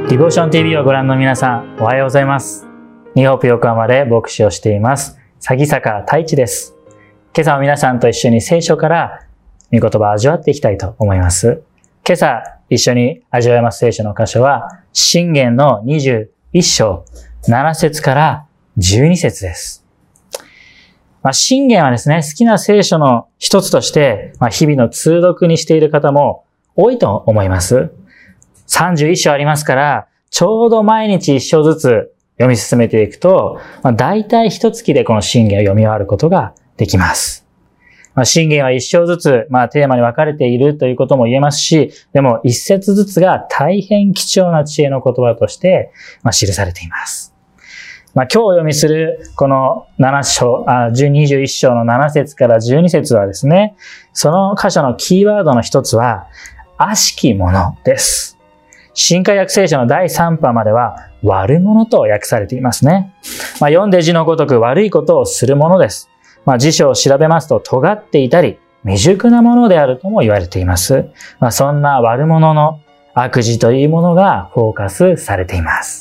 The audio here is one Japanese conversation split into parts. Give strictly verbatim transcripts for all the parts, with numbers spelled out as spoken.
ディボーション ティーブイ をご覧の皆さん、おはようございます。ニホープ横浜で牧師をしています、鷺坂太一です。今朝は皆さんと一緒に聖書から御言葉を味わっていきたいと思います。今朝一緒に味わいます聖書の箇所は、箴言のにじゅういっ章なな節からじゅうに節です。まあ、箴言はですね、好きな聖書の一つとして、まあ、日々の通読にしている方も多いと思います。さんじゅういっ章ありますから、ちょうど毎日一章ずつ読み進めていくと、まあ、大体一月でこの箴言を読み終わることができます。まあ、箴言は一章ずつ、まあ、テーマに分かれているということも言えますし、でも一節ずつが大変貴重な知恵の言葉として、まあ、記されています。まあ、今日お読みするこのなな章、あ、にじゅういっ章のなな節からじゅうに節はですね、その箇所のキーワードの一つは、悪しきものです。新海訳聖書のだいさん版までは悪者と訳されていますね。まあ、読んで字のごとく悪いことをするものです。まあ、辞書を調べますと尖っていたり未熟なものであるとも言われています。まあ、そんな悪者の悪事というものがフォーカスされています。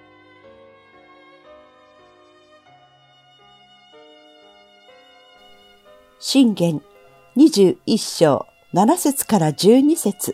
箴言にじゅういっ章なな節からじゅうに節。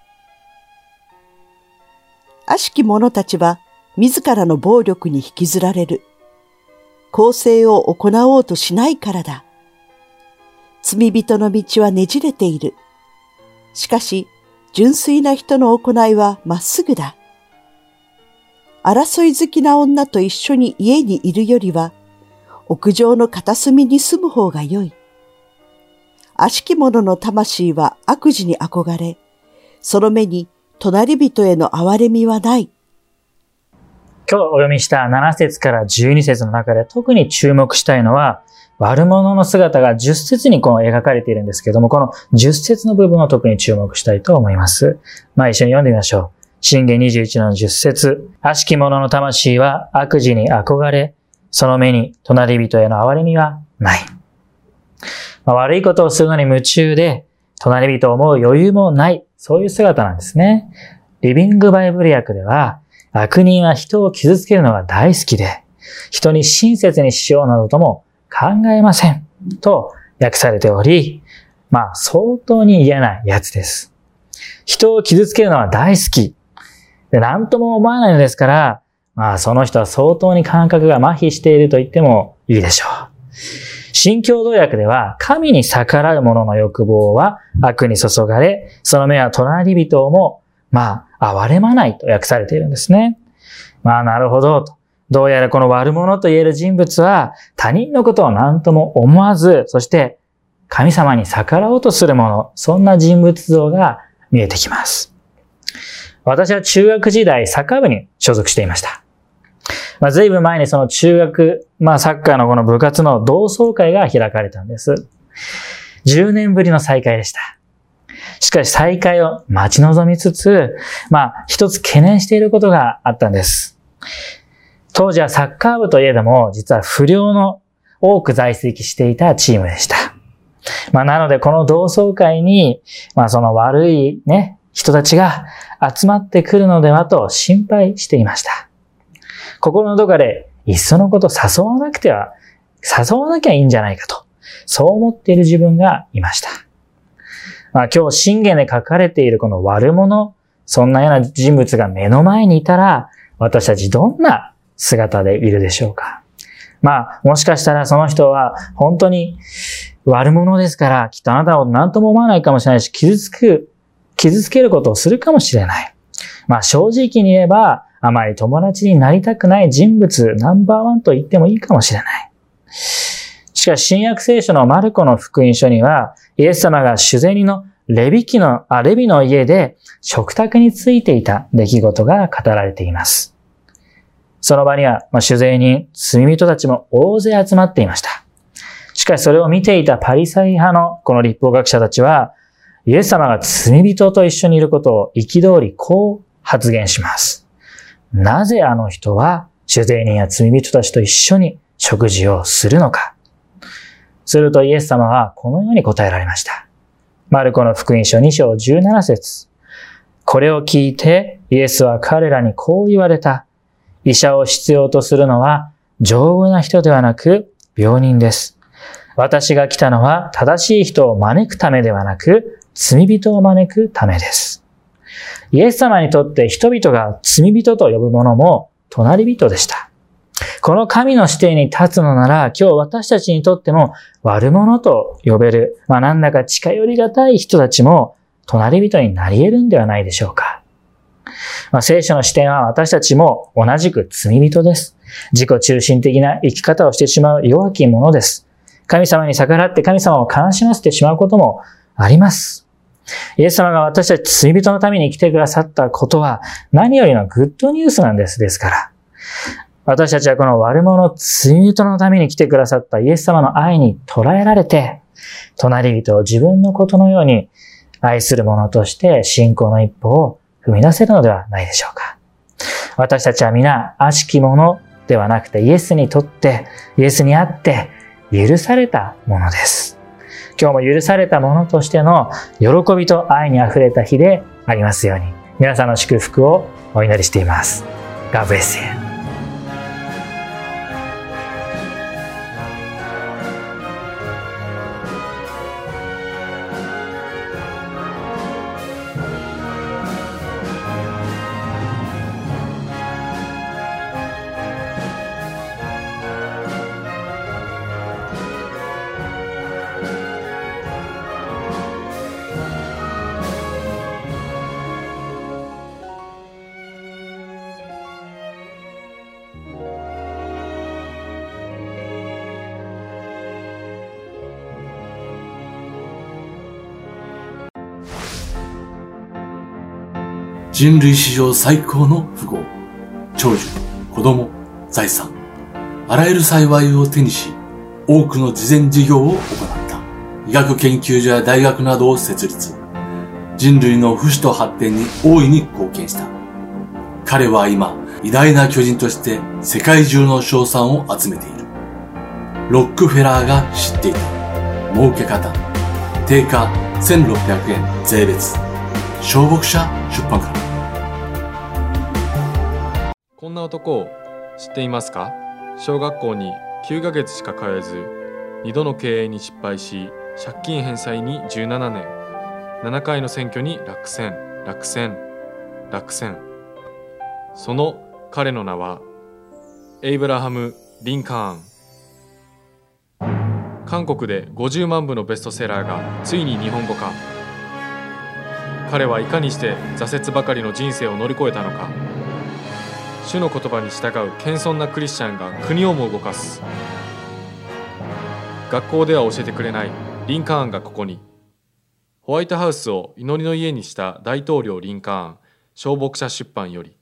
悪しき者たちは自らの暴力に引きずられる。公正を行おうとしないからだ。罪人の道はねじれている。しかし、純粋な人の行いはまっすぐだ。争い好きな女と一緒に家にいるよりは、屋上の片隅に住む方が良い。悪しき者の魂は悪事に憧れ、その目に隣人への憐れみはない。 今日お読みしたなな節からじゅうに節の中で特に注目したいのは、悪者の姿がじゅっ節にこの描かれているんですけれども、このじゅっ節の部分を特に注目したいと思います。まあ一緒に読んでみましょう。箴言にじゅういちのじゅっ節。悪しき者の魂は悪事に憧れ、その目に隣人への憐れみはない。まあ、悪いことをするのに夢中で、隣人を思う余裕もない。そういう姿なんですね。リビングバイブル訳では、悪人は人を傷つけるのが大好きで、人に親切にしようなどとも考えません。と訳されており、まあ相当に嫌なやつです。人を傷つけるのは大好き。で、なんとも思わないのですから、まあその人は相当に感覚が麻痺していると言ってもいいでしょう。新共同訳では、神に逆らう者の欲望は悪に注がれ、その目は隣人をも、まあ、憐れまないと訳されているんですね。まあ、なるほどと。どうやらこの悪者と言える人物は、他人のことを何とも思わず、そして神様に逆らおうとする者、そんな人物像が見えてきます。私は中学時代、サッカー部に所属していました。まあ、ずいぶん前にその中学、まあサッカーのこの部活の同窓会が開かれたんです。じゅうねんぶりの再会でした。しかし再会を待ち望みつつ、まあ一つ懸念していることがあったんです。当時はサッカー部といえども、実は不良の多く在籍していたチームでした。まあなのでこの同窓会に、まあその悪いね、人たちが集まってくるのではと心配していました。心のどこかで、いっそのこと誘わなくては、誘わなきゃいいんじゃないかと、そう思っている自分がいました。まあ今日箴言で書かれているこの悪者、そんなような人物が目の前にいたら、私たちどんな姿でいるでしょうか。まあもしかしたらその人は本当に悪者ですから、きっとあなたを何とも思わないかもしれないし、傷つく、傷つけることをするかもしれない。まあ正直に言えば、あまり友達になりたくない人物ナンバーワンと言ってもいいかもしれない。しかし新約聖書のマルコの福音書には、イエス様が主税人のレビ記の、あ、レビの家で食卓についていた出来事が語られています。その場には、まあ、主税人、罪人たちも大勢集まっていました。しかしそれを見ていたパリサイ派のこの律法学者たちは、イエス様が罪人と一緒にいることを憤りこう発言します。なぜあの人は主税人や罪人たちと一緒に食事をするのか。するとイエス様はこのように答えられました。マルコの福音書に章じゅうなな節。 これを聞いてイエスは彼らにこう言われた。医者を必要とするのは丈夫な人ではなく病人です。私が来たのは正しい人を招くためではなく罪人を招くためです。イエス様にとって人々が罪人と呼ぶ者も隣人でした。この神の視点に立つのなら、今日私たちにとっても悪者と呼べる、まあなんだか近寄りがたい人たちも隣人になり得るんではないでしょうか。まあ、聖書の視点は私たちも同じく罪人です。自己中心的な生き方をしてしまう弱き者です。神様に逆らって神様を悲しませてしまうこともあります。イエス様が私たち罪人のために来てくださったことは何よりのグッドニュースなんです。ですから。私たちはこの悪者罪人のために来てくださったイエス様の愛に捉えられて、隣人を自分のことのように愛する者として信仰の一歩を踏み出せるのではないでしょうか。私たちは皆悪しき者ではなくてイエスにとって、イエスにあって許されたものです。今日も許された者としての喜びと愛にあふれた日でありますように、皆さんの祝福をお祈りしています。God bless you. 人類史上最高の富豪、長寿、子供、財産、あらゆる幸いを手にし、多くの慈善事業を行った。医学研究所や大学などを設立。人類の不死と発展に大いに貢献した。彼は今、偉大な巨人として世界中の称賛を集めている。ロックフェラーが知っていた。儲け方。定価せんろっぴゃくえん税別。小牧者出版から。 こんな男を知っていますか？小学校にきゅうかげつしか通えず、にどの経営に失敗し、借金返済にじゅうななねん、ななかいの選挙に落選、落選、落選。その彼の名は、エイブラハム・リンカーン。韓国でごじゅうまんぶのベストセラーがついに日本語化。彼はいかにして挫折ばかりの人生を乗り越えたのか。主の言葉に従う謙遜なクリスチャンが国をも動かす。学校では教えてくれないリンカーンがここに。ホワイトハウスを祈りの家にした大統領リンカーン、小牧者出版より。